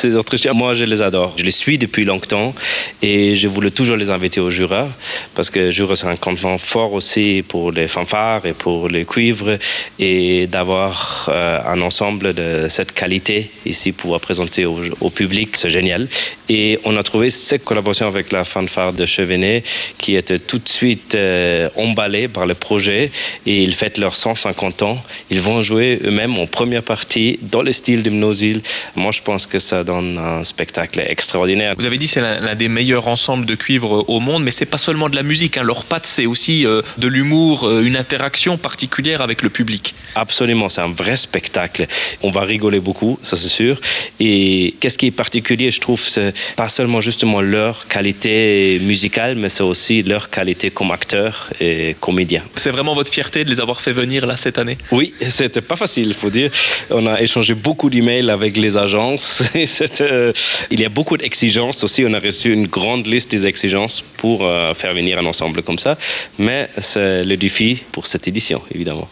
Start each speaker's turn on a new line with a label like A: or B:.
A: ces Autrichiens. Moi, je les adore. Je les suis depuis longtemps et je voulais toujours les inviter au Jura parce que Jura, c'est un canton fort aussi pour les fanfares et pour les cuivres et d'avoir un ensemble de cette qualité ici pour présenter au public, c'est génial. Et on a trouvé cette collaboration avec la fanfare de Chevenet qui était tout de suite emballée par le projet et ils fêtent leurs 150 ans. Ils vont jouer eux-mêmes en première partie dans le style de Mnosil. Moi, je pense que ça donne un spectacle extraordinaire.
B: Vous avez dit que c'est l'un des meilleurs ensembles de cuivre au monde, mais c'est pas seulement de la musique. Leur patte, c'est aussi de l'humour, une interaction particulière avec le public.
A: Absolument, c'est un vrai spectacle. On va rigoler beaucoup, ça c'est sûr. Et qu'est-ce qui est particulier, je trouve, c'est pas seulement justement leur qualité musicale, mais c'est aussi leur qualité comme acteur et comédien.
B: C'est vraiment votre fierté de les avoir fait venir là cette année?
A: Oui, c'était pas facile, il faut dire. On a échangé beaucoup d'emails avec les agences. Il y a beaucoup d'exigences aussi. On a reçu une grande liste des exigences pour faire venir un ensemble comme ça. Mais c'est le défi pour cette édition, évidemment.